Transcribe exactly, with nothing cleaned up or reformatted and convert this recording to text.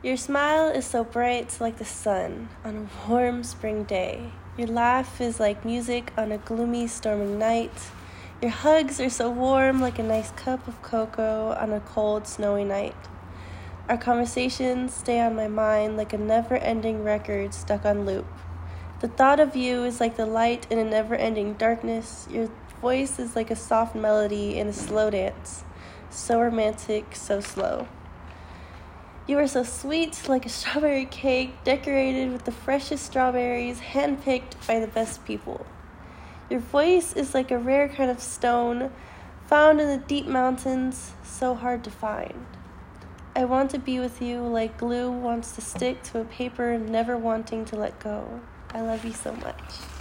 Your smile is so bright like the sun on a warm spring day. Your laugh is like music on a gloomy, storming night. Your hugs are so warm like a nice cup of cocoa on a cold, snowy night. Our conversations stay on my mind like a never-ending record stuck on loop. The thought of you is like the light in a never-ending darkness. Your voice is like a soft melody in a slow dance. So romantic, so slow. You are so sweet like a strawberry cake decorated with the freshest strawberries handpicked by the best people. Your voice is like a rare kind of stone found in the deep mountains, so hard to find. I want to be with you like glue wants to stick to a paper, never wanting to let go. I love you so much.